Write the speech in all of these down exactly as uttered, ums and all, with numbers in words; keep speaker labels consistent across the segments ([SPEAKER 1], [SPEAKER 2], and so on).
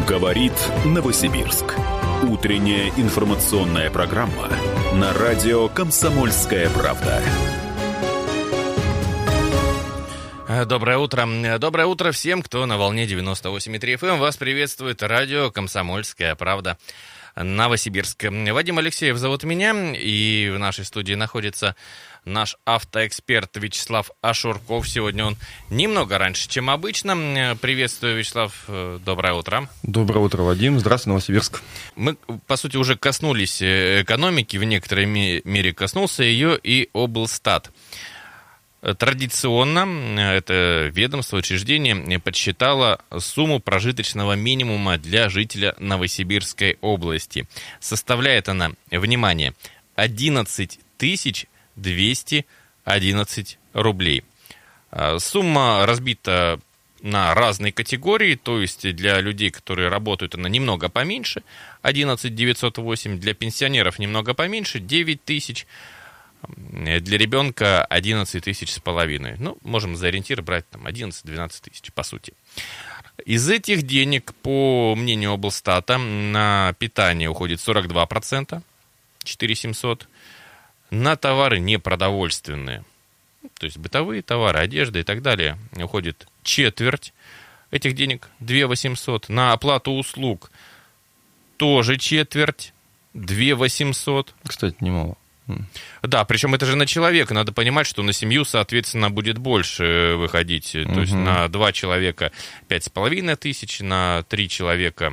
[SPEAKER 1] Говорит Новосибирск. Утренняя информационная программа на радио «Комсомольская правда».
[SPEAKER 2] Доброе утро. Доброе утро всем, кто на волне девяносто восемь и три эф эм. Вас приветствует радио «Комсомольская правда». Новосибирск. Вадим Алексеев зовут меня, и в нашей студии находится наш автоэксперт Вячеслав Ашурков. Сегодня он немного раньше, чем обычно. Приветствую, Вячеслав, доброе утро.
[SPEAKER 3] Доброе утро, Вадим. Здравствуй, Новосибирск.
[SPEAKER 2] Мы, по сути, уже коснулись экономики, в некоторой мере коснулся ее и облстат. Традиционно это ведомство, учреждение подсчитало сумму прожиточного минимума для жителя Новосибирской области. Составляет она, внимание, одиннадцать тысяч двести одиннадцать рублей. Сумма разбита на разные категории, то есть для людей, которые работают, она немного поменьше, одиннадцать тысяч девятьсот восемь, для пенсионеров немного поменьше, девять тысяч. Для ребенка одиннадцать тысяч с половиной. Ну, можем за ориентир брать там одиннадцать-двенадцать тысяч, по сути. Из этих денег, по мнению облстата, на питание уходит сорок два процента, четыре тысячи семьсот. На товары непродовольственные, то есть бытовые товары, одежда и так далее, уходит четверть этих денег, две тысячи восемьсот. На оплату услуг тоже четверть, две тысячи восемьсот.
[SPEAKER 3] Кстати, немало.
[SPEAKER 2] Да, причем это же на человека. Надо понимать, что на семью, соответственно, будет больше выходить. То угу. есть на два человека пять с половиной тысяч, на три человека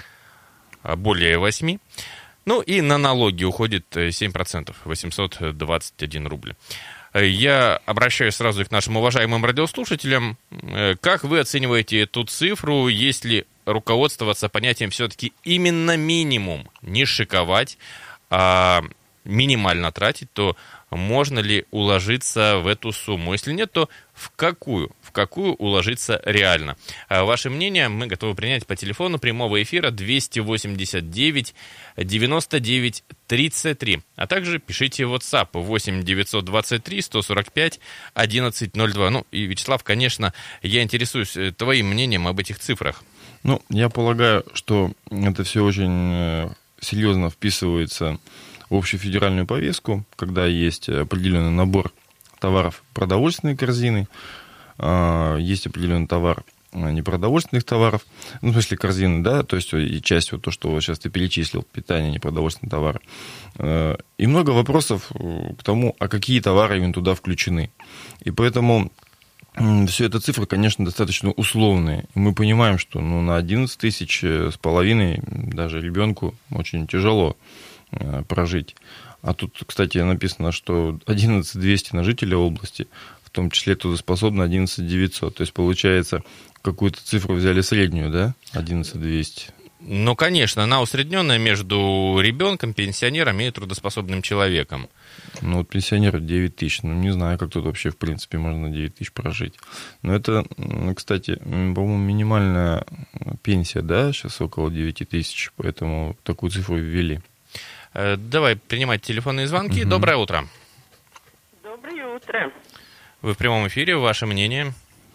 [SPEAKER 2] более восьми. Ну и на налоги уходит семь процентов, восемьсот двадцать один рубль. Я обращаюсь сразу к нашим уважаемым радиослушателям. Как вы оцениваете эту цифру? Есть ли руководствоваться понятием все-таки именно минимум? Не шиковать, а минимально тратить, то можно ли уложиться в эту сумму? Если нет, то в какую? В какую уложиться реально? Ваше мнение мы готовы принять по телефону прямого эфира двести восемьдесят девять девяносто девять тридцать три. А также пишите в WhatsApp восемь девятьсот двадцать три сто сорок пять одиннадцать ноль два. Ну и, Вячеслав, конечно, я интересуюсь твоим мнением об этих цифрах.
[SPEAKER 3] Ну, я полагаю, что это все очень серьезно вписывается в общую федеральную повестку, когда есть определенный набор товаров продовольственной корзины, есть определенный товар непродовольственных товаров, ну, в смысле корзины, да, то есть и часть, вот то, что сейчас ты перечислил, питание, непродовольственные товары. И много вопросов к тому, а какие товары именно туда включены. И поэтому все это цифры, конечно, достаточно условные. И мы понимаем, что ну, на одиннадцать тысяч с половиной даже ребенку очень тяжело прожить. А тут, кстати, написано, что одиннадцать тысяч двести на жителя области, в том числе трудоспособно одиннадцать тысяч девятьсот. То есть, получается, какую-то цифру взяли среднюю, да? одиннадцать тысяч двести.
[SPEAKER 2] Ну, конечно, она усредненная между ребенком, пенсионером и трудоспособным человеком.
[SPEAKER 3] Ну, вот пенсионеру девять тысяч. Ну, не знаю, как тут вообще, в принципе, можно на девять тысяч прожить. Но это, кстати, по-моему, минимальная пенсия, да? Сейчас около девять тысяч, поэтому такую цифру ввели.
[SPEAKER 2] Давай принимать телефонные звонки. Угу. Доброе утро.
[SPEAKER 4] Доброе утро.
[SPEAKER 2] Вы в прямом эфире. Ваше мнение?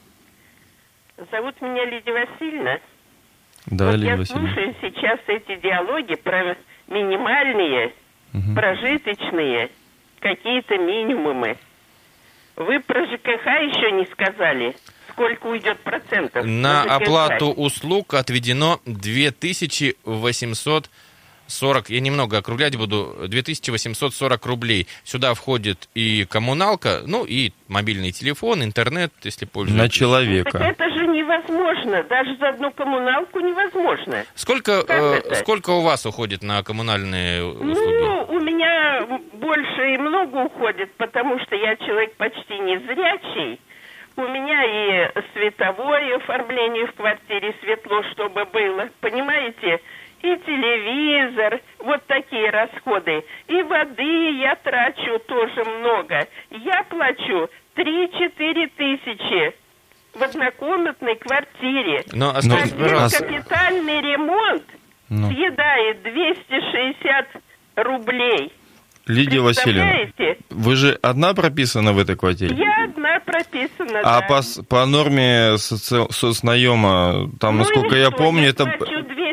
[SPEAKER 4] Зовут меня Лидия Васильевна.
[SPEAKER 3] Да,
[SPEAKER 4] вот
[SPEAKER 3] Лидия
[SPEAKER 4] я
[SPEAKER 3] Васильевна.
[SPEAKER 4] слушаю сейчас эти диалоги про минимальные, угу. прожиточные, какие-то минимумы. Вы про ЖКХ еще не сказали. Сколько уйдет процентов?
[SPEAKER 2] На, на оплату услуг отведено две тысячи восемьсот сорок, я немного округлять буду, две тысячи восемьсот сорок рублей. Сюда входит и коммуналка, ну и мобильный телефон, интернет, если пользуетесь.
[SPEAKER 3] На человека.
[SPEAKER 4] Ну, так это же невозможно, даже за одну коммуналку невозможно.
[SPEAKER 2] Сколько, э, сколько у вас уходит на коммунальные услуги?
[SPEAKER 4] Ну, у меня больше и много уходит, потому что я человек почти незрячий. У меня и световое оформление в квартире, светло, чтобы было, понимаете? И телевизор, вот такие расходы. И воды я трачу тоже много. Я плачу три-четыре тысячи в однокомнатной квартире.
[SPEAKER 2] Но, а
[SPEAKER 4] один капитальный ремонт
[SPEAKER 3] ну.
[SPEAKER 4] съедает двести шестьдесят рублей.
[SPEAKER 3] Лидия Васильевна, вы же одна прописана в этой квартире?
[SPEAKER 4] Я одна прописана,
[SPEAKER 3] А
[SPEAKER 4] да.
[SPEAKER 3] по, по норме соци... соцнаема, там, ну насколько я
[SPEAKER 4] что,
[SPEAKER 3] помню,
[SPEAKER 4] я
[SPEAKER 3] это...
[SPEAKER 4] плачу двести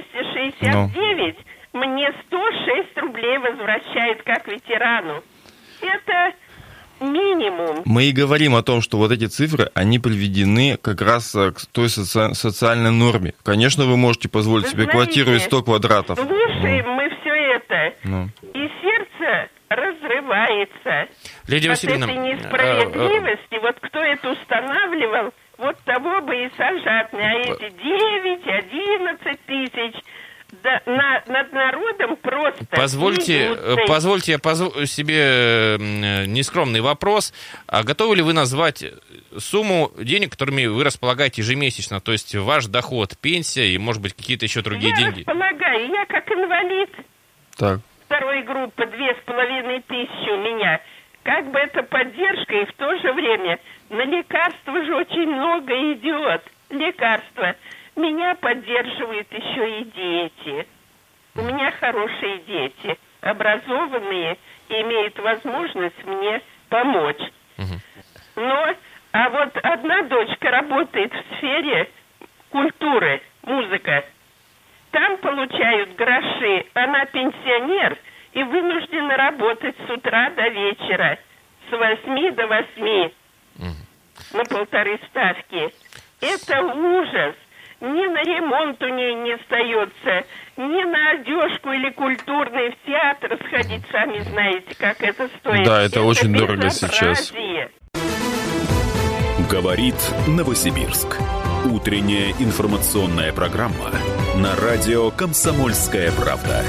[SPEAKER 4] шестьдесят девять мне сто шесть рублей возвращает как ветерану. Это минимум.
[SPEAKER 3] Мы и говорим о том, что вот эти цифры, они приведены как раз к той соци... социальной норме. Конечно, вы можете позволить
[SPEAKER 4] вы
[SPEAKER 3] себе
[SPEAKER 4] знаете,
[SPEAKER 3] квартиру из сто квадратов.
[SPEAKER 4] Слушаем
[SPEAKER 3] ну.
[SPEAKER 4] мы все это, ну. и сердце разрывается.
[SPEAKER 2] Лидия
[SPEAKER 4] от
[SPEAKER 2] Васильевна,
[SPEAKER 4] этой несправедливости. Вот кто это устанавливал, вот того бы и сажать. А эти девять, одиннадцать тысяч... Да, на, над народом просто...
[SPEAKER 2] Позвольте, позвольте я позв... себе нескромный вопрос. А готовы ли вы назвать сумму денег, которыми вы располагаете ежемесячно? То есть ваш доход, пенсия и, может быть, какие-то еще другие
[SPEAKER 4] я
[SPEAKER 2] деньги?
[SPEAKER 4] Я располагаю. Я как инвалид
[SPEAKER 3] так.
[SPEAKER 4] второй группы, две с половиной тысячи у меня. Как бы это поддержка, и в то же время на лекарства же очень много идет. Лекарства. Меня поддерживают еще и дети. У меня хорошие дети, образованные, и имеют возможность мне помочь. Uh-huh. Но, а вот одна дочка работает в сфере культуры, музыка. Там получают гроши. Она пенсионер и вынуждена работать с утра до вечера, с восьми до восьми, uh-huh. на полторы ставки. Это ужас. Ни на ремонт у ней не остается, ни на одежку или культурный в театр сходить, сами знаете, как это стоит.
[SPEAKER 3] Да, это, это очень дорого
[SPEAKER 4] безобразие.
[SPEAKER 3] сейчас.
[SPEAKER 1] Говорит Новосибирск. Утренняя информационная программа на радио «Комсомольская правда».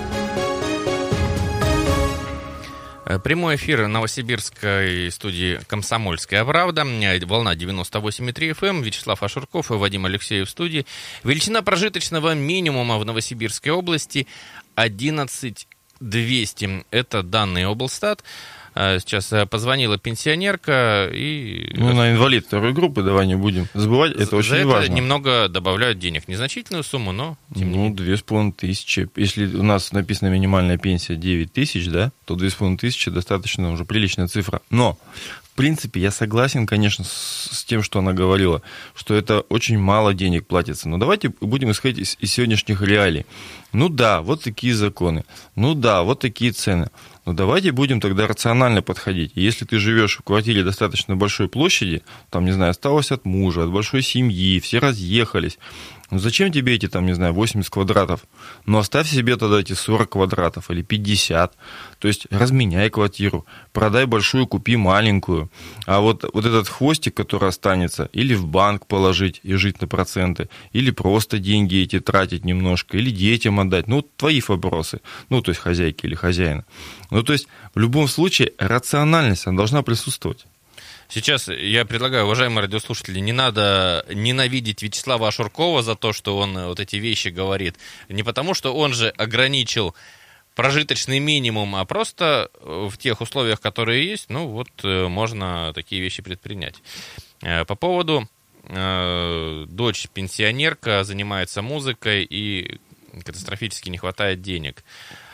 [SPEAKER 2] Прямой эфир новосибирской студии «Комсомольская правда». Волна девяносто восемь и три эф эм. Вячеслав Ашурков и Вадим Алексеев в студии. Величина прожиточного минимума в Новосибирской области одиннадцать тысяч двести. Это данные облстат. Сейчас позвонила пенсионерка и...
[SPEAKER 3] Ну, на инвалид второй группы давай не будем забывать, это
[SPEAKER 2] За
[SPEAKER 3] очень
[SPEAKER 2] это
[SPEAKER 3] важно.
[SPEAKER 2] Немного добавляют денег. Незначительную сумму, но тем не
[SPEAKER 3] Ну,
[SPEAKER 2] менее.
[SPEAKER 3] две с половиной тысячи. Если у нас написана минимальная пенсия девять тысяч, да, то две с половиной тысячи достаточно уже приличная цифра. Но, в принципе, я согласен, конечно, с, с тем, что она говорила, что это очень мало денег платится. Но давайте будем исходить из, из сегодняшних реалий. Ну да, вот такие законы. Ну да, вот такие цены. Но давайте будем тогда рационально подходить. Если ты живешь в квартире достаточно большой площади, там, не знаю, осталось от мужа, от большой семьи, все разъехались, ну зачем тебе эти, там, не знаю, восемьдесят квадратов? Ну оставь себе тогда эти сорок квадратов или пятьдесят. То есть разменяй квартиру, продай большую, купи маленькую. А вот, вот этот хвостик, который останется, или в банк положить и жить на проценты, или просто деньги эти тратить немножко, или детям отдать. Ну, твои вопросы. Ну, то есть хозяйки или хозяина. Ну, то есть в любом случае рациональность, она должна присутствовать.
[SPEAKER 2] Сейчас я предлагаю, уважаемые радиослушатели, не надо ненавидеть Вячеслава Ашуркова за то, что он вот эти вещи говорит. Не потому, что он же ограничил прожиточный минимум, а просто в тех условиях, которые есть, ну вот можно такие вещи предпринять. По поводу дочь пенсионерка, занимается музыкой и катастрофически не хватает денег.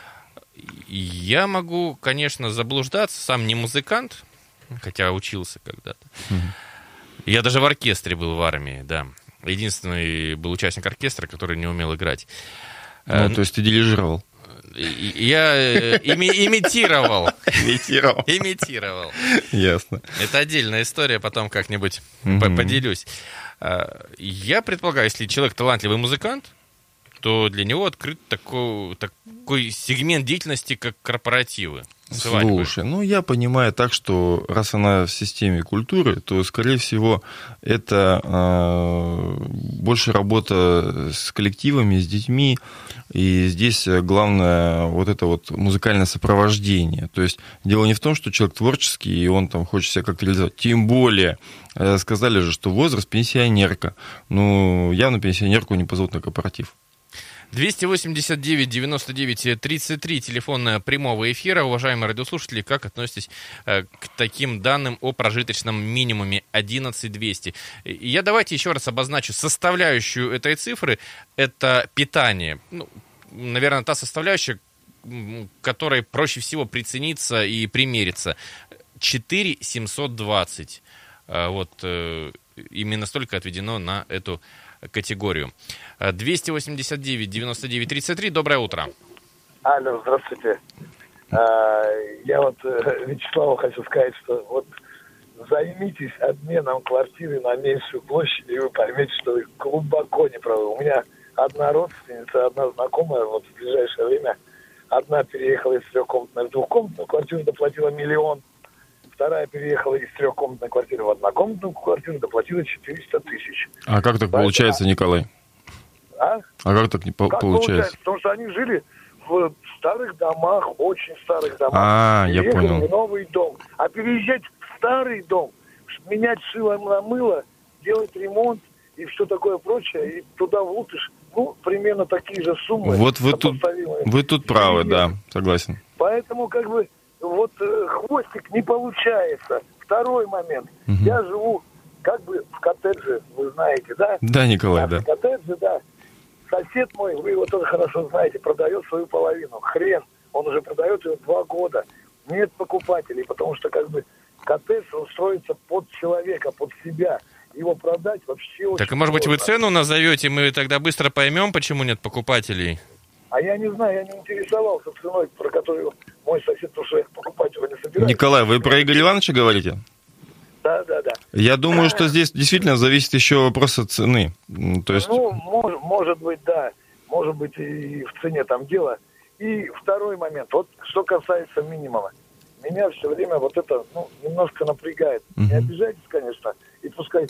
[SPEAKER 2] Я могу, конечно, заблуждаться, сам не музыкант, хотя учился когда-то. Mm-hmm. Я даже в оркестре был в армии, да. Единственный был участник оркестра, который не умел играть.
[SPEAKER 3] Ну, а, то есть ты дирижировал?
[SPEAKER 2] Я ими- имитировал.
[SPEAKER 3] Имитировал.
[SPEAKER 2] Имитировал.
[SPEAKER 3] Ясно.
[SPEAKER 2] Это отдельная история, потом как-нибудь
[SPEAKER 3] Mm-hmm.
[SPEAKER 2] поделюсь. Я предполагаю, если человек талантливый музыкант, то для него открыт такой, такой сегмент деятельности, как корпоративы. Свадьбы.
[SPEAKER 3] Слушай, ну я понимаю так, что раз она в системе культуры, то, скорее всего, это э, больше работа с коллективами, с детьми, и здесь главное вот это вот музыкальное сопровождение. То есть дело не в том, что человек творческий, и он там хочет себя как-то реализовать. Тем более, э, сказали же, что возраст пенсионерка. Ну, явно пенсионерку не позовут на корпоратив.
[SPEAKER 2] двести восемьдесят девять девяносто девять тридцать три, телефон прямого эфира. Уважаемые радиослушатели, как относитесь э, к таким данным о прожиточном минимуме одиннадцать тысяч двести? Я давайте еще раз обозначу составляющую этой цифры. Это питание. Ну, наверное, та составляющая, которой проще всего прицениться и примериться. четыре тысячи семьсот двадцать. Э, вот э, именно столько отведено на эту категорию. двести восемьдесят девять девяносто девять тридцать три. Доброе утро.
[SPEAKER 5] Алло, здравствуйте. Я вот Вячеславу хочу сказать, что вот займитесь обменом квартиры на меньшую площадь, и вы поймете, что вы глубоко не правы. У меня одна родственница, одна знакомая, вот в ближайшее время, одна переехала из трехкомнатной в двухкомнатную квартиру, доплатила миллион. Вторая переехала из трехкомнатной квартиры в однокомнатную квартиру, доплатила четыреста тысяч.
[SPEAKER 3] А как так получается, Николай?
[SPEAKER 5] А?
[SPEAKER 3] А как так не по-
[SPEAKER 5] как
[SPEAKER 3] получается?
[SPEAKER 5] получается? Потому что они жили в старых домах, очень старых домах.
[SPEAKER 3] А, я
[SPEAKER 5] Переехали
[SPEAKER 3] понял.
[SPEAKER 5] в новый дом. А переезжать в старый дом, менять шило на мыло, делать ремонт и все такое прочее, и туда влупишь, ну, примерно такие же суммы.
[SPEAKER 3] Вот вы тут, вы тут правы, да, согласен.
[SPEAKER 5] Поэтому, как бы, вот э, хвостик не получается. Второй момент.
[SPEAKER 3] Угу.
[SPEAKER 5] Я живу, как бы, в коттедже, вы знаете, да?
[SPEAKER 3] Да, Николай,
[SPEAKER 5] а
[SPEAKER 3] да.
[SPEAKER 5] В коттедже, да. Сосед мой, вы его тоже хорошо знаете, продает свою половину. Хрен. Он уже продает ее два года. Нет покупателей, потому что, как бы, коттедж, он строится под человека, под себя. Его продать вообще очень
[SPEAKER 2] Так, может быть, вы
[SPEAKER 5] сложно.
[SPEAKER 2] цену назовете, мы тогда быстро поймем, почему нет покупателей?
[SPEAKER 5] А я не знаю, я не интересовался ценой, про которую мой сосед, потому что я покупать его не собираюсь.
[SPEAKER 3] Николай, вы про Игоря Ивановича говорите?
[SPEAKER 5] Да, да, да.
[SPEAKER 3] Я думаю, что здесь действительно зависит еще вопрос от цены. То есть...
[SPEAKER 5] Ну, мож, может быть, да. Может быть, и в цене там дело. И второй момент. Вот что касается минимума. Меня все время вот это, ну, немножко напрягает.
[SPEAKER 3] Uh-huh.
[SPEAKER 5] Не обижайтесь, конечно. И пускай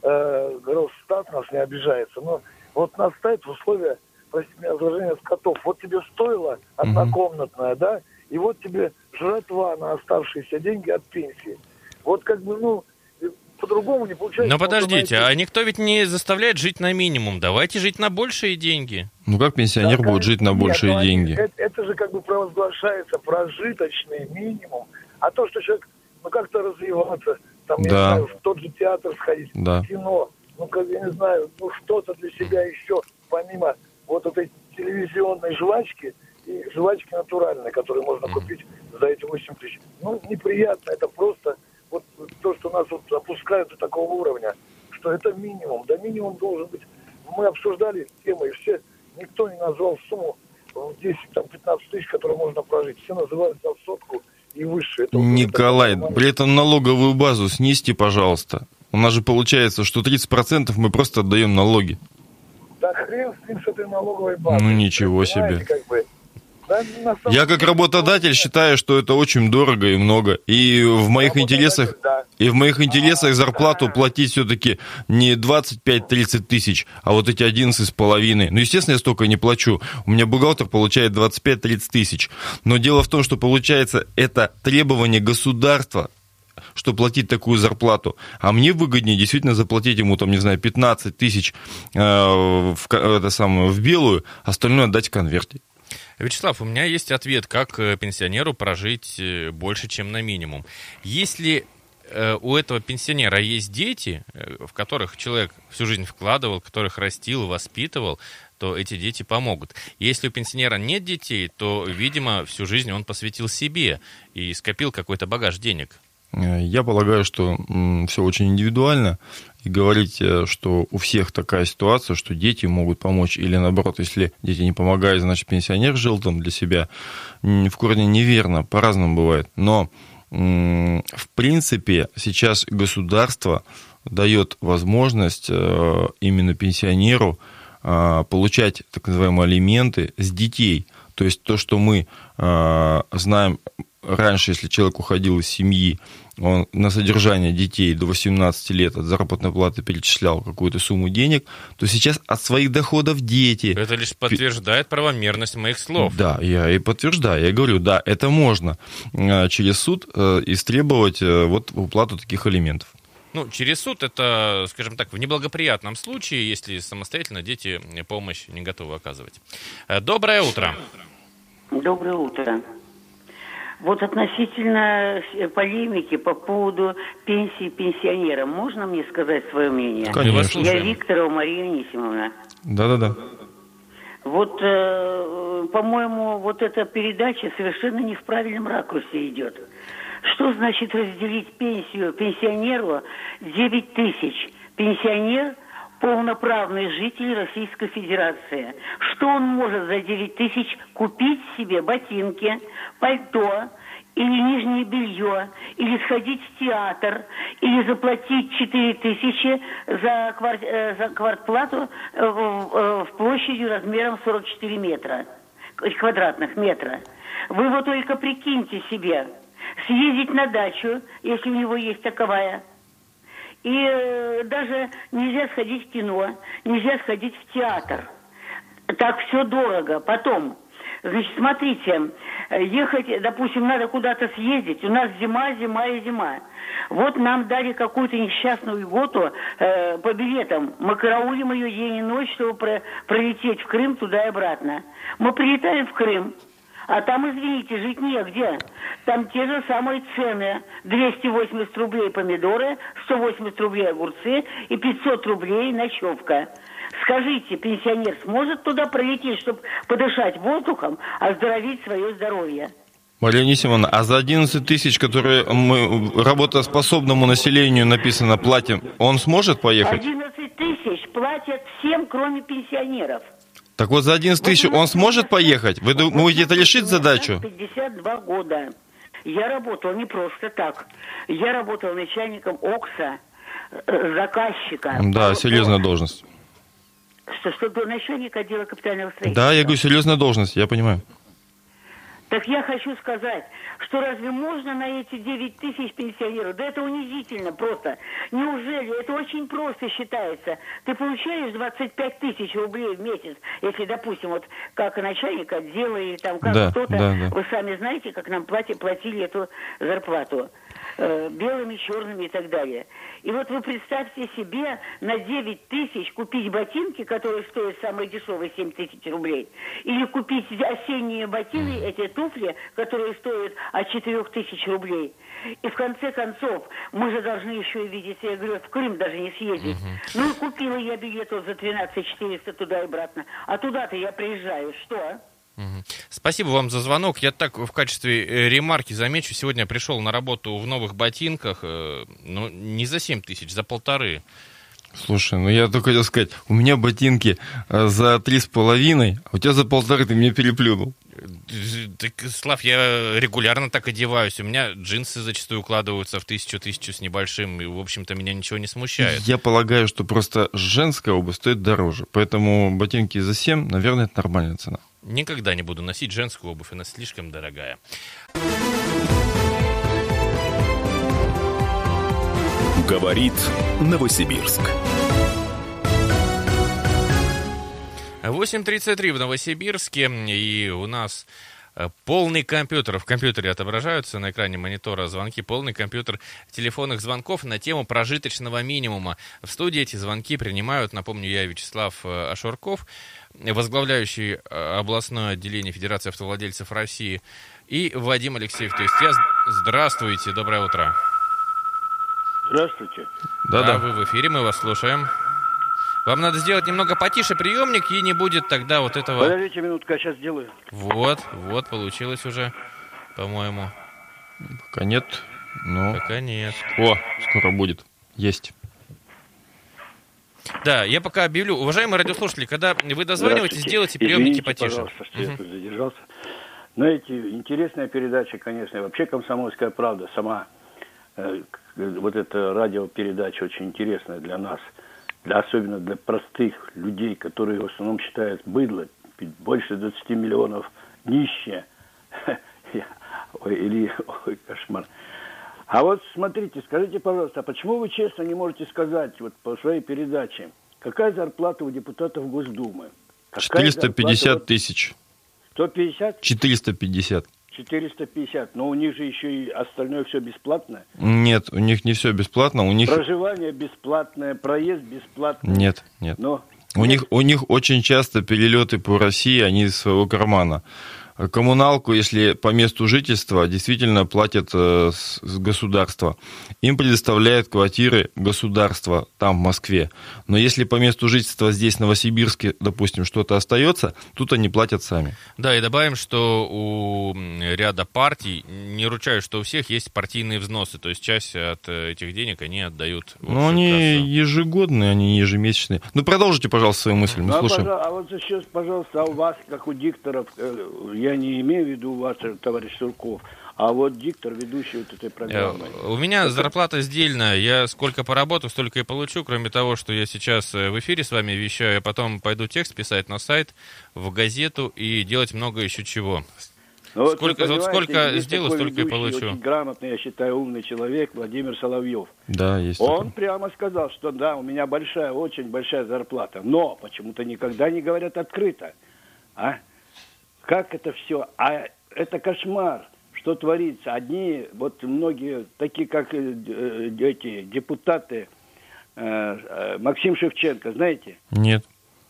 [SPEAKER 5] э, Росстат нас не обижается. Но вот нас ставят в условия, простите меня, возложения скотов. Вот тебе стоило однокомнатная, uh-huh. да? И вот тебе жратва на оставшиеся деньги от пенсии. Вот как бы, ну, по-другому не получается.
[SPEAKER 2] Но подождите, а никто ведь не заставляет жить на минимум. Давайте жить на большие деньги.
[SPEAKER 3] Ну как пенсионер
[SPEAKER 5] да,
[SPEAKER 3] будет жить на
[SPEAKER 5] нет,
[SPEAKER 3] большие
[SPEAKER 5] ну,
[SPEAKER 3] деньги?
[SPEAKER 5] Это, это же как бы провозглашается прожиточный минимум. А то, что человек, ну, как-то развиваться, там,
[SPEAKER 3] да.
[SPEAKER 5] я не знаю, в тот же театр сходить,
[SPEAKER 3] да.
[SPEAKER 5] в кино, ну, как, я не знаю, ну, что-то для себя еще, помимо вот этой телевизионной жвачки и жвачки натуральной, которую можно купить за эти восемь тысяч. Ну, неприятно, это просто вот то, что нас вот опускают до такого уровня, что это минимум. Да минимум должен быть. Мы обсуждали тему, и все, никто не назвал сумму в десять-пятнадцать тысяч, которую можно прожить. Все называют за сотку и выше. Это
[SPEAKER 3] Николай,
[SPEAKER 5] это
[SPEAKER 3] при этом налоговую базу снизьте, пожалуйста. У нас же получается, что тридцать процентов мы просто отдаем налоги.
[SPEAKER 5] Да хрен с ним, с этой налоговой базой.
[SPEAKER 3] Ну ничего себе.
[SPEAKER 5] Как бы. Да,
[SPEAKER 3] я как работодатель считаю, что это очень дорого и много. И в моих интересах,
[SPEAKER 5] да.
[SPEAKER 3] и в моих интересах зарплату платить все-таки не двадцать пять-тридцать тысяч, а вот эти одиннадцать с половиной. Ну, естественно, я столько не плачу. У меня бухгалтер получает двадцать пять-тридцать тысяч. Но дело в том, что получается это требование государства, что платить такую зарплату. А мне выгоднее действительно заплатить ему, там, не знаю, пятнадцать тысяч э, в, это самое, в белую, остальное отдать в конверте.
[SPEAKER 2] Вячеслав, у меня есть ответ, как пенсионеру прожить больше, чем на минимум. Если у этого пенсионера есть дети, в которых человек всю жизнь вкладывал, которых растил, воспитывал, то эти дети помогут. Если у пенсионера нет детей, то, видимо, всю жизнь он посвятил себе и скопил какой-то багаж денег.
[SPEAKER 3] Я полагаю, что все очень индивидуально, и говорить, что у всех такая ситуация, что дети могут помочь, или наоборот, если дети не помогают, значит, пенсионер жил там для себя, в корне неверно, по-разному бывает. Но, в принципе, сейчас государство дает возможность именно пенсионеру получать так называемые алименты с детей. То есть то, что мы знаем раньше, если человек уходил из семьи, он на содержание детей до восемнадцати лет от заработной платы перечислял какую-то сумму денег, то сейчас от своих доходов дети...
[SPEAKER 2] Это лишь подтверждает правомерность моих слов.
[SPEAKER 3] Да, я и подтверждаю. Я говорю, да, это можно через суд истребовать вот уплату таких алиментов.
[SPEAKER 2] Ну, через суд это, скажем так, в неблагоприятном случае, если самостоятельно дети помощь не готовы оказывать. Доброе утро.
[SPEAKER 6] Доброе утро. Вот относительно полемики по поводу пенсии пенсионерам, можно мне сказать свое мнение?
[SPEAKER 3] Конечно.
[SPEAKER 6] Я Викторова Мария Анисимовна.
[SPEAKER 3] Да-да-да.
[SPEAKER 6] Вот, э, по-моему, вот эта передача совершенно не в правильном ракурсе идет. Что значит разделить пенсию пенсионеру девять тысяч? Пенсионер полноправный житель Российской Федерации. Что он может за девять тысяч купить себе? Ботинки, пальто, или нижнее белье, или сходить в театр, или заплатить четыре тысячи за, квар... за квартплату в площадью размером сорок четыре метра, квадратных метра. Вы вот только прикиньте себе, съездить на дачу, если у него есть таковая, и э, даже нельзя сходить в кино, нельзя сходить в театр. Так все дорого. Потом, значит, смотрите, ехать, допустим, надо куда-то съездить, у нас зима, зима и зима. Вот нам дали какую-то несчастную льготу э, по билетам. Мы караулим ее день и ночь, чтобы про- пролететь в Крым туда и обратно. Мы прилетаем в Крым, а там, извините, жить негде. Там те же самые цены. двести восемьдесят рублей помидоры, сто восемьдесят рублей огурцы и пятьсот рублей ночевка. Скажите, пенсионер сможет туда пролететь, чтобы подышать воздухом, оздоровить свое здоровье?
[SPEAKER 3] Мария Анисимовна, а за одиннадцать тысяч, которые мы работоспособному населению написано платим, он сможет поехать?
[SPEAKER 6] одиннадцать тысяч платят всем, кроме пенсионеров.
[SPEAKER 3] Так вот, за одиннадцать тысяч он сможет поехать? Вы думаете, это решит задачу?
[SPEAKER 6] пятьдесят два года. Я работал не просто так. Я работал начальником ОКСа, э, заказчика.
[SPEAKER 3] Да, серьезная должность.
[SPEAKER 6] Что, что был начальник отдела капитального строительства?
[SPEAKER 3] Да, я говорю, серьезная должность, я понимаю.
[SPEAKER 6] Так я хочу сказать, что разве можно на эти девять тысяч пенсионеров? Да это унизительно просто. Неужели? Это очень просто считается. Ты получаешь двадцать пять тысяч рублей в месяц, если, допустим, вот как начальник отдела или там как
[SPEAKER 3] Да,
[SPEAKER 6] кто-то,
[SPEAKER 3] да, да.
[SPEAKER 6] вы сами знаете, как нам плати, платили эту зарплату. Э, белыми, черными и так далее. И вот вы представьте себе на девять тысяч купить ботинки, которые стоят самые дешевые семь тысяч рублей, или купить осенние ботины, эти туфли, которые стоят от четырех тысяч рублей. И в конце концов, мы же должны еще и видеть, я говорю, в Крым даже не съездить. Uh-huh. Ну и купила я билет вот за тринадцать четыреста туда и обратно. А туда-то я приезжаю. Что?
[SPEAKER 2] Спасибо вам за звонок. Я так в качестве ремарки замечу, сегодня я пришел на работу в новых ботинках, ну, не за семь тысяч, за полторы.
[SPEAKER 3] Слушай, ну я только хотел сказать, у меня ботинки за три с половиной, а у тебя за полторы, ты меня переплюнул.
[SPEAKER 2] Так, Слав, я регулярно так одеваюсь. У меня джинсы зачастую укладываются в тысячу, тысячу с небольшим, и, в общем-то, меня ничего не смущает.
[SPEAKER 3] Я полагаю, что просто женская обувь стоит дороже, поэтому ботинки за семь, наверное, это нормальная цена.
[SPEAKER 2] Никогда не буду носить женскую обувь, она слишком дорогая.
[SPEAKER 1] Говорит Новосибирск.
[SPEAKER 2] восемь тридцать три в Новосибирске, и у нас полный компьютер. В компьютере отображаются на экране монитора звонки, полный компьютер телефонных звонков на тему прожиточного минимума. В студии эти звонки принимают, напомню, я Вячеслав Ашурков, возглавляющий областное отделение Федерации автовладельцев России, и Вадим Алексеев. То есть я... Здравствуйте, доброе утро.
[SPEAKER 7] Здравствуйте.
[SPEAKER 2] Да-да, вы в эфире, мы вас слушаем. Вам надо сделать немного потише приемник, и не будет тогда вот этого...
[SPEAKER 7] Подождите минутку, я сейчас сделаю.
[SPEAKER 2] Вот, вот, получилось уже, по-моему.
[SPEAKER 3] Пока нет, но...
[SPEAKER 2] Пока нет.
[SPEAKER 3] О, скоро будет. Есть.
[SPEAKER 2] Да, я пока объявлю. Уважаемые радиослушатели, когда вы дозваниваетесь, сделайте приемники
[SPEAKER 7] Извините,
[SPEAKER 2] потише.
[SPEAKER 7] пожалуйста, что я тут задержался. Знаете, интересная передача, конечно. Вообще «Комсомольская правда» сама, э, вот эта радиопередача очень интересная для нас. Для, особенно для простых людей, которые в основном считают быдло, больше двадцати миллионов нищие. Ой, или, ой, кошмар. А вот смотрите, скажите, пожалуйста, а почему вы честно не можете сказать вот по своей передаче, какая зарплата у депутатов Госдумы?
[SPEAKER 3] четыреста пятьдесят тысяч.
[SPEAKER 7] сто пятьдесят?
[SPEAKER 3] четыреста пятьдесят.
[SPEAKER 7] четыреста пятьдесят, но у них же еще и остальное все бесплатно.
[SPEAKER 3] Нет, у них не все бесплатно, у них...
[SPEAKER 7] Проживание бесплатное, проезд бесплатный.
[SPEAKER 3] Нет, нет.
[SPEAKER 7] Но...
[SPEAKER 3] У них, у них очень часто перелеты по России, они из своего кармана коммуналку, если по месту жительства, действительно платят с государства. Им предоставляет квартиры государство там, в Москве. Но если по месту жительства здесь, в Новосибирске, допустим, что-то остается, тут они платят сами.
[SPEAKER 2] Да, и добавим, что у ряда партий, не ручаюсь, что у всех есть партийные взносы, то есть часть от этих денег они отдают в общую
[SPEAKER 3] Но они
[SPEAKER 2] кассу.
[SPEAKER 3] ежегодные, они не ежемесячные. Ну, продолжите, пожалуйста, свою мысль, мы
[SPEAKER 7] Ну, а,
[SPEAKER 3] слушаем.
[SPEAKER 7] пожалуйста, а вот сейчас, пожалуйста, а у вас, как у дикторов, я не имею в виду вас, товарищ Сурков, а вот диктор, ведущий вот этой программы.
[SPEAKER 2] У меня зарплата сдельная, я сколько поработаю, столько и получу, кроме того, что я сейчас в эфире с вами вещаю, а потом пойду текст писать на сайт, в газету и делать много еще чего.
[SPEAKER 7] Ну,
[SPEAKER 2] Сколько,
[SPEAKER 7] вот,
[SPEAKER 2] вот сколько
[SPEAKER 7] есть
[SPEAKER 2] сделаю,
[SPEAKER 7] такой
[SPEAKER 2] столько и
[SPEAKER 7] ведущий,
[SPEAKER 2] получу.
[SPEAKER 7] Очень грамотный, я считаю, умный человек, Владимир Соловьев.
[SPEAKER 3] Да, есть
[SPEAKER 7] Он
[SPEAKER 3] такой.
[SPEAKER 7] прямо сказал, что да, у меня большая, очень большая зарплата, но почему-то никогда не говорят открыто. А? Как это все? А это кошмар, что творится. Одни, вот многие, такие как э, эти депутаты, э, э, Максим Шевченко, знаете?
[SPEAKER 3] Нет.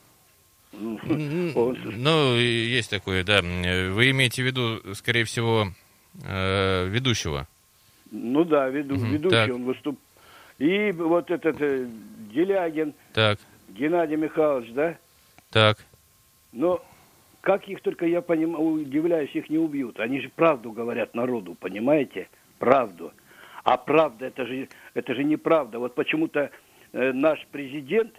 [SPEAKER 2] Ну, есть такое, да. Вы имеете в виду, скорее всего, э, ведущего?
[SPEAKER 7] Ну да, веду,
[SPEAKER 2] Угу,
[SPEAKER 7] ведущий
[SPEAKER 2] так.
[SPEAKER 7] он выступ. И вот этот э, Делягин,
[SPEAKER 2] Так,
[SPEAKER 7] Геннадий Михайлович, да?
[SPEAKER 2] так.
[SPEAKER 7] Но как их только я понимаю, удивляюсь, их не убьют. Они же правду говорят народу, понимаете? Правду. А правда, это же, это же неправда. Вот почему-то э, наш президент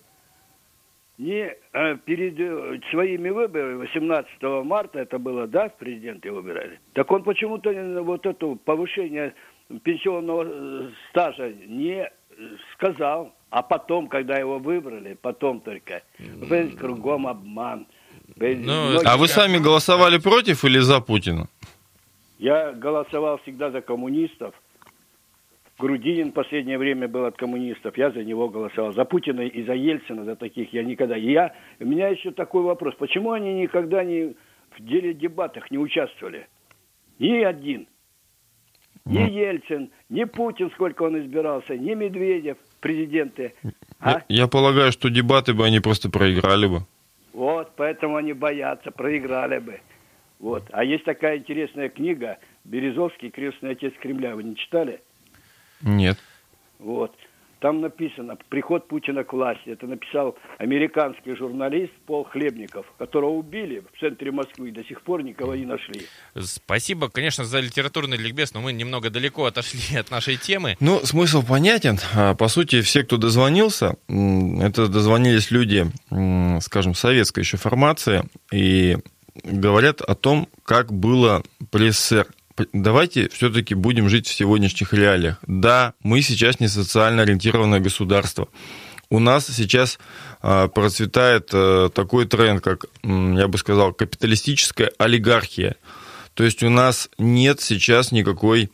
[SPEAKER 7] не э, перед э, своими выборами, восемнадцатого марта это было, да, президенты выбирали, так он почему-то э, вот это повышение пенсионного э, стажа не э, сказал. А потом, когда его выбрали, потом только, вы, кругом обман. Вы,
[SPEAKER 2] Ну,
[SPEAKER 7] многие-
[SPEAKER 3] А вы сами голосовали против или за Путина?
[SPEAKER 7] Я голосовал всегда за коммунистов. Грудинин в последнее время был от коммунистов. Я за него голосовал. За Путина и за Ельцина, за таких я никогда. И я, у меня еще такой вопрос. Почему они никогда не в деле дебатах не участвовали? Ни один. Ни
[SPEAKER 3] Ну.
[SPEAKER 7] Ельцин, ни Путин, сколько он избирался, ни Медведев, президенты. А?
[SPEAKER 3] Я, я полагаю, что дебаты бы они просто проиграли бы.
[SPEAKER 7] Вот, поэтому они боятся, проиграли бы. Вот. А есть такая интересная книга «Березовский, крестный отец Кремля». Вы не читали?
[SPEAKER 3] Нет.
[SPEAKER 7] Вот. Там написано «Приход Путина к власти». Это написал американский журналист Пол Хлебников, которого убили в центре Москвы и до сих пор никого не нашли.
[SPEAKER 2] Спасибо, конечно, за литературный ликбез, но мы немного далеко отошли от нашей темы.
[SPEAKER 3] Ну, смысл понятен. По сути, все, кто дозвонился, это дозвонились люди, скажем, советской еще формации, и говорят о том, как было при СССР. Давайте все-таки будем жить в сегодняшних реалиях. Да, мы сейчас не социально ориентированное государство. У нас сейчас процветает такой тренд, как, я бы сказал, капиталистическая олигархия. То есть у нас нет сейчас никакой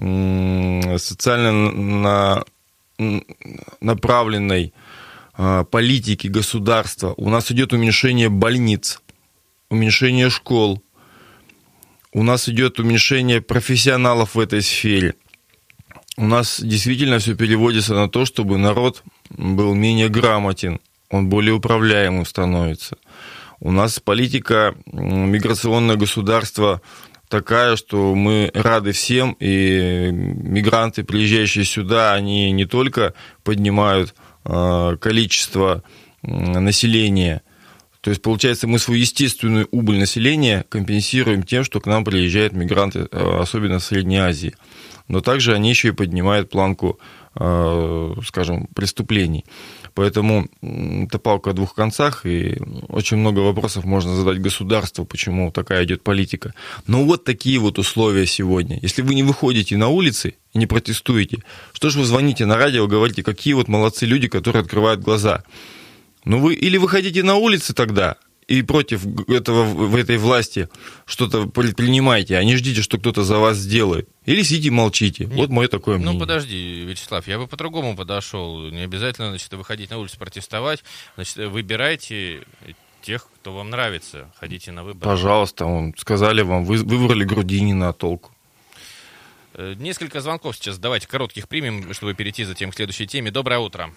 [SPEAKER 3] социально направленной политики государства. У нас идет уменьшение больниц, уменьшение школ. У нас идет уменьшение профессионалов в этой сфере. У нас действительно все переводится на то, чтобы народ был менее грамотен, он более управляемым становится. У нас политика миграционное государство такая, что мы рады всем, и мигранты, приезжающие сюда, они не только поднимают количество населения. То есть, получается, мы свою естественную убыль населения компенсируем тем, что к нам приезжают мигранты, особенно из Средней Азии. Но также они еще и поднимают планку, скажем, преступлений. Поэтому это палка о двух концах, и очень много вопросов можно задать государству, почему такая идет политика. Но вот такие вот условия сегодня. Если вы не выходите на улицы и не протестуете, что же вы звоните на радио, говорите, какие вот молодцы люди, которые открывают глаза. Ну, вы или выходите на улицы тогда и против этого, в этой власти что-то принимаете, а не ждите, что кто-то за вас сделает. Или сидите и молчите. Нет, вот мое такое мнение.
[SPEAKER 2] Ну, подожди, Вячеслав, я бы по-другому подошел. Не обязательно, значит, выходить на улицу протестовать. Значит, выбирайте тех, кто вам нравится. Ходите на выборы.
[SPEAKER 3] Пожалуйста, он, сказали вам, вы выбрали Грудинина, а толку?
[SPEAKER 2] Несколько звонков сейчас давайте коротких примем, чтобы перейти затем к следующей теме. Доброе утро.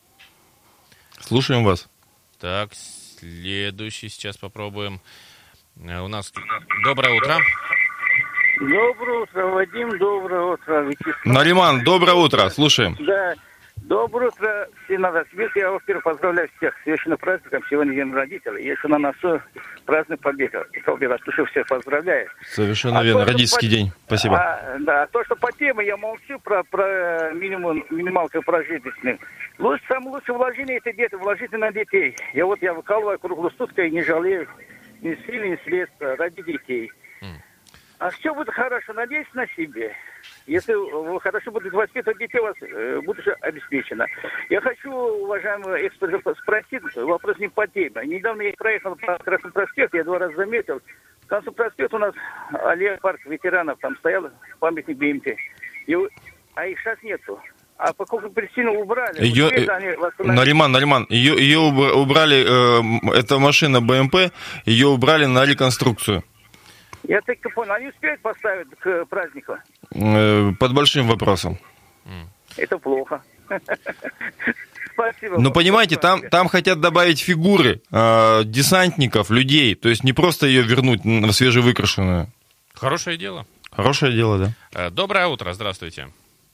[SPEAKER 3] Слушаем вас.
[SPEAKER 2] Так, следующий сейчас попробуем. У нас доброе утро.
[SPEAKER 8] Доброе утро, Вадим, доброе утро, Вячеслав.
[SPEAKER 3] Нариман, доброе утро, слушаем.
[SPEAKER 8] Да, доброе утро, все Новосибирск. Я, во-первых, поздравляю всех с священным праздником. Сегодня День родителей. Если на носу праздник Победы. Победа, слушай, всех поздравляю.
[SPEAKER 3] Совершенно
[SPEAKER 8] а
[SPEAKER 3] верно,
[SPEAKER 8] то,
[SPEAKER 3] родительский
[SPEAKER 8] по...
[SPEAKER 3] день, спасибо.
[SPEAKER 8] А, да, то, что по теме я молчу про, про минимум, минималку прожиточную. Лучше, самое лучшее вложение это дети, вложите на детей. Я вот я выкалываю круглосуточно и не жалею ни сил, ни средств ради детей. А все будет хорошо, надеюсь на себе. Если вы хорошо будете воспитывать детей, у вас э, будет уже обеспечено. Я хочу, уважаемый эксперт, спросить, вопрос не по теме. Недавно я проехал по Красному проспекту, я два раза заметил. В Красном проспекте у нас аллея парк ветеранов, там стоял памятник БМТ. И, а их сейчас нету. А по какой причине убрали?
[SPEAKER 3] Ее, Нариман, Нариман, ее, ее убрали, э, эта машина БМП, ее убрали на реконструкцию.
[SPEAKER 8] Я так и понял, они успеют поставить к празднику?
[SPEAKER 3] Под большим вопросом.
[SPEAKER 8] Это плохо. Спасибо.
[SPEAKER 3] Но понимаете, там, там хотят добавить фигуры э, десантников, людей, то есть не просто ее вернуть в свежевыкрашенную.
[SPEAKER 2] Хорошее дело.
[SPEAKER 3] Хорошее дело, да.
[SPEAKER 2] Доброе утро, здравствуйте.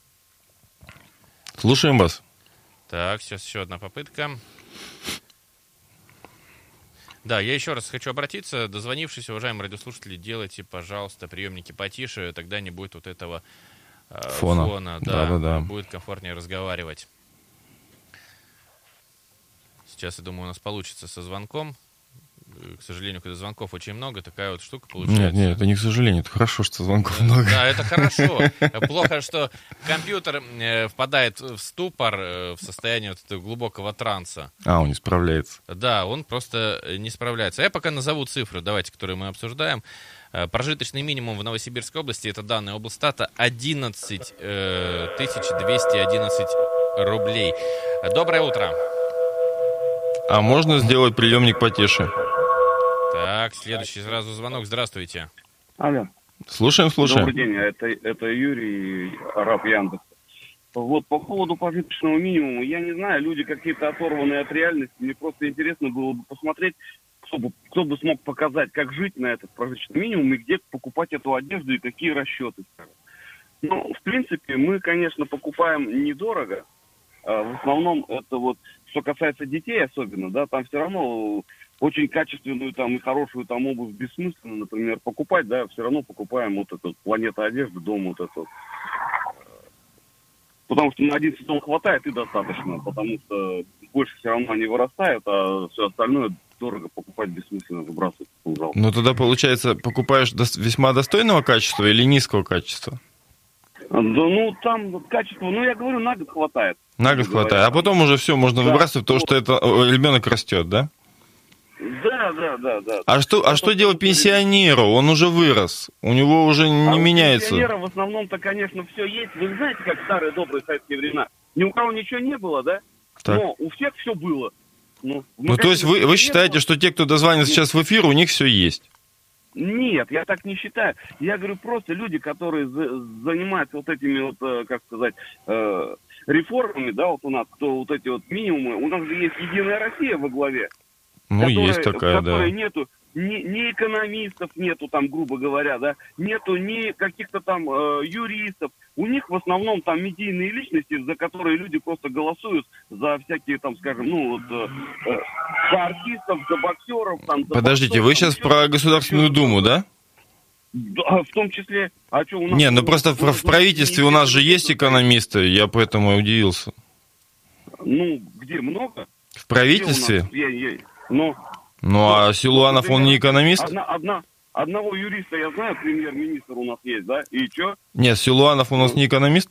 [SPEAKER 3] Слушаем вас.
[SPEAKER 2] Так, сейчас еще одна попытка. Да, я еще раз хочу обратиться. Дозвонившись, уважаемые радиослушатели, делайте, пожалуйста, приемники потише, тогда не будет вот этого э, фона. фона да, да, да, да. Будет комфортнее разговаривать. Сейчас, я думаю, у нас получится со звонком. К сожалению, когда звонков очень много, такая вот штука получается.
[SPEAKER 3] Нет, нет, это не к сожалению, это хорошо, что звонков да, много.
[SPEAKER 2] Да, это хорошо. Плохо, что компьютер впадает в ступор, в состояние вот этого глубокого транса.
[SPEAKER 3] А, он не справляется.
[SPEAKER 2] Да, он просто не справляется. Я пока назову цифры, давайте, которые мы обсуждаем. Прожиточный минимум в Новосибирской области, это данные облстата, одиннадцать тысяч двести одиннадцать рублей. Доброе утро.
[SPEAKER 3] А можно сделать приемник потише?
[SPEAKER 2] Так, следующий сразу звонок. Здравствуйте.
[SPEAKER 9] Алло.
[SPEAKER 3] Слушаем, слушаем.
[SPEAKER 9] Добрый день, это, это Юрий, раб Яндекс. Вот по поводу прожиточного минимума, я не знаю, люди какие-то оторванные от реальности, мне просто интересно было бы посмотреть, кто бы, кто бы смог показать, как жить на этот прожиточный минимум и где покупать эту одежду и какие расчеты. Ну, в принципе, мы, конечно, покупаем недорого. В основном это вот, что касается детей особенно, да, там все равно очень качественную там и хорошую там обувь бессмысленно, например, покупать, да, все равно покупаем вот эту планета одежды, дом вот этот. Потому что на один сезон хватает и достаточно, потому что больше все равно они вырастают, а все остальное дорого покупать бессмысленно, выбрасывать в зал.
[SPEAKER 3] Ну тогда, получается, покупаешь до- весьма достойного качества или низкого качества?
[SPEAKER 9] Да, ну, там качество, ну, я говорю, на год хватает.
[SPEAKER 3] На год хватает, а потом уже все можно да. выбрасывать, потому что это ребенок растет, да?
[SPEAKER 9] Да, да, да, да.
[SPEAKER 3] А что, а что делать пенсионеру? Он уже вырос, у него уже не
[SPEAKER 9] а
[SPEAKER 3] меняется.
[SPEAKER 9] У пенсионера в основном-то, конечно, все есть. Вы знаете, как старые добрые советские времена? Ни у кого ничего не было, да?
[SPEAKER 3] Так.
[SPEAKER 9] Но у всех все было. Ну,
[SPEAKER 3] ну то есть вы, вы считаете,
[SPEAKER 9] было.
[SPEAKER 3] что те, кто дозвонит сейчас в эфир, у них все есть?
[SPEAKER 9] Нет, я так не считаю. Я говорю, просто люди, которые за, занимаются вот этими вот, как сказать, э, реформами, да, вот у нас, кто вот эти вот минимумы, у нас же есть Единая Россия во главе.
[SPEAKER 3] Ну,
[SPEAKER 9] которая,
[SPEAKER 3] есть такая,
[SPEAKER 9] в которой
[SPEAKER 3] да.
[SPEAKER 9] нету ни, ни экономистов, нету там, грубо говоря, да, нету ни каких-то там э, юристов. У них в основном там медийные личности, за которые люди просто голосуют за всякие там, скажем, ну вот, э, э, за артистов, за боксеров. Там, за
[SPEAKER 3] Подождите,
[SPEAKER 9] боксеров,
[SPEAKER 3] вы
[SPEAKER 9] там,
[SPEAKER 3] сейчас
[SPEAKER 9] еще,
[SPEAKER 3] про Государственную
[SPEAKER 9] еще,
[SPEAKER 3] Думу, да?
[SPEAKER 9] Да, в том числе. А что у нас?
[SPEAKER 3] Не, ну просто в, в правительстве у нас же есть экономисты, я поэтому и удивился.
[SPEAKER 9] Ну, где много?
[SPEAKER 3] В правительстве?
[SPEAKER 9] Я, я, ну,
[SPEAKER 3] ну, а Силуанов, он не экономист?
[SPEAKER 9] Одна, одна, одного юриста я знаю, премьер-министр у нас есть, да? И что?
[SPEAKER 3] Нет, Силуанов у нас не экономист?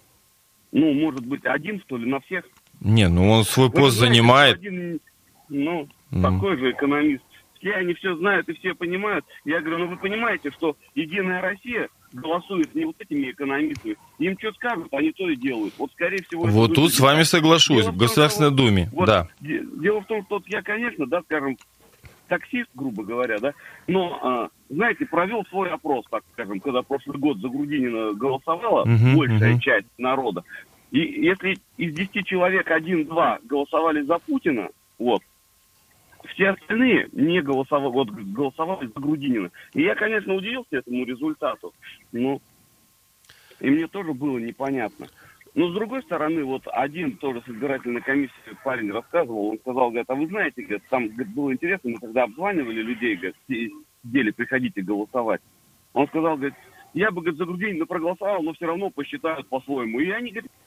[SPEAKER 9] Ну, может быть, один, что ли, на всех?
[SPEAKER 3] Не, ну он свой пост
[SPEAKER 9] знаете,
[SPEAKER 3] занимает.
[SPEAKER 9] Один, ну,
[SPEAKER 3] mm.
[SPEAKER 9] такой же экономист. Все они все знают и все понимают. Я говорю, ну вы понимаете, что Единая Россия голосует не вот этими экономистами. Им что скажут, они то и делают. Вот, скорее всего...
[SPEAKER 3] Вот тут с вами соглашусь, в Государственной Думе,
[SPEAKER 9] вот,
[SPEAKER 3] да.
[SPEAKER 9] Дело в том, что я, конечно, да, скажем, таксист, грубо говоря, да, но, а, знаете, провел свой опрос, так скажем, когда прошлый год за Грудинина голосовала uh-huh, большая uh-huh. часть народа. И если из десяти человек один-два голосовали за Путина, вот, все остальные не голосовали, вот, голосовали за Грудинина. И я, конечно, удивился этому результату. Ну, и мне тоже было непонятно. Но, с другой стороны, вот один тоже с избирательной комиссии парень рассказывал, он сказал, говорит, а вы знаете, говорит, там говорит, было интересно, мы когда обзванивали людей, говорит, сидели, приходите голосовать. Он сказал, говорит, я бы, говорит, за Грудинина проголосовал, но все равно посчитают по-своему. И они, говорят...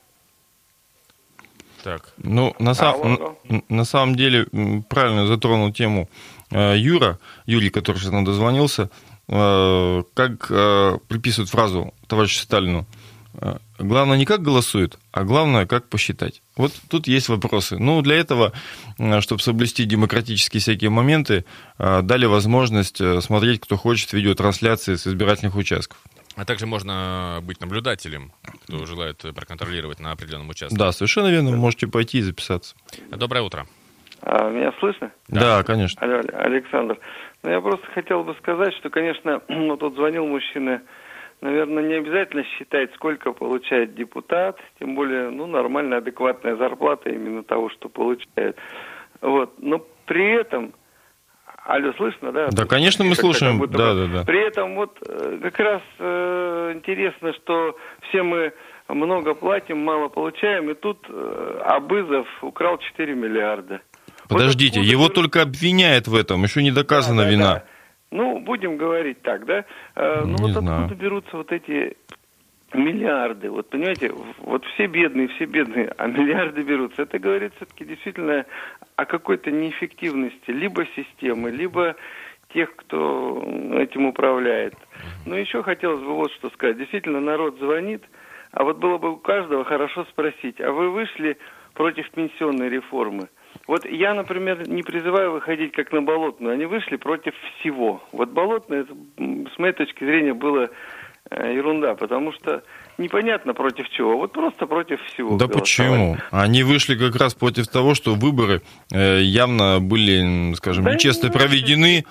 [SPEAKER 2] Так.
[SPEAKER 3] Ну, на, сам, на, на самом деле, правильно затронул тему Юра, Юрий, который сейчас нам дозвонился, как приписывают фразу товарищу Сталину: главное не как голосуют, а главное как посчитать. Вот тут есть вопросы. Ну, для этого, чтобы соблюсти демократические всякие моменты, дали возможность смотреть, кто хочет, видеотрансляции с избирательных участков.
[SPEAKER 2] А также можно быть наблюдателем, кто желает проконтролировать на определенном участке.
[SPEAKER 3] Да, совершенно верно. Вы можете пойти и записаться.
[SPEAKER 2] Доброе утро.
[SPEAKER 10] А, меня слышно?
[SPEAKER 3] Да, да, конечно.
[SPEAKER 10] Алло, Александр. Ну, я просто хотел бы сказать, что, конечно, ну, тут звонил мужчина, наверное, не обязательно считать, сколько получает депутат, тем более, ну, нормальная, адекватная зарплата именно того, что получает. Вот. Но при этом... Алло, слышно, да?
[SPEAKER 3] Да, конечно, мы слушаем.
[SPEAKER 10] Будто
[SPEAKER 3] да,
[SPEAKER 10] бы.
[SPEAKER 3] да, да.
[SPEAKER 10] При этом вот как раз э, интересно, что все мы много платим, мало получаем, и тут э, Абызов украл четыре миллиарда.
[SPEAKER 3] Подождите, вот его берут... только обвиняют в этом, еще не доказана
[SPEAKER 10] да, да,
[SPEAKER 3] вина.
[SPEAKER 10] Да. Ну, будем говорить так, да? Э, ну,
[SPEAKER 3] не
[SPEAKER 10] вот
[SPEAKER 3] знаю.
[SPEAKER 10] откуда берутся вот эти... Миллиарды, вот понимаете, вот все бедные, все бедные, а миллиарды берутся. Это говорит все-таки действительно о какой-то неэффективности либо системы, либо тех, кто этим управляет. Но еще хотелось бы вот что сказать. Действительно, народ звонит, а вот было бы у каждого хорошо спросить, а вы вышли против пенсионной реформы? Вот я, например, не призываю выходить как на Болотную, они вышли против всего. Вот Болотная, с моей точки зрения, было... ерунда, потому что непонятно против чего, вот просто против всего.
[SPEAKER 3] Да почему? Они вышли как раз против того, что выборы явно были, скажем, да нечестно нет. проведены,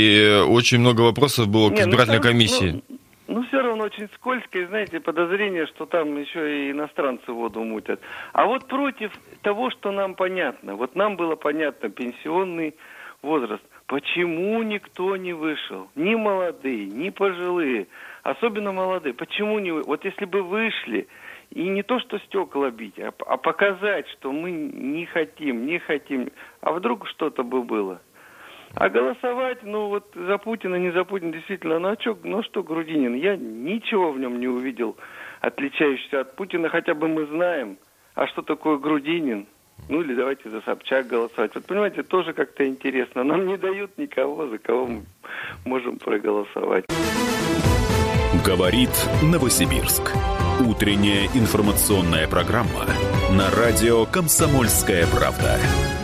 [SPEAKER 3] и очень много вопросов было к не, избирательной ну, там, комиссии.
[SPEAKER 10] Ну, ну, все равно очень скользко, и, знаете, подозрение, что там еще и иностранцы воду мутят. А вот против того, что нам понятно, вот нам было понятно пенсионный возраст, почему никто не вышел, ни молодые, ни пожилые, особенно молодые. Почему не вы? Вот если бы вышли, и не то, что стекла бить, а, а показать, что мы не хотим, не хотим, а вдруг что-то бы было. А голосовать, ну вот за Путина, не за Путина, действительно, ну а чё, ну что Грудинин, я ничего в нем не увидел, отличающегося от Путина, хотя бы мы знаем, а что такое Грудинин. Ну или давайте за Собчак голосовать. Вот понимаете, тоже как-то интересно. Нам не дают никого, за кого мы можем проголосовать.
[SPEAKER 1] Говорит Новосибирск. Утренняя информационная программа на радио «Комсомольская правда».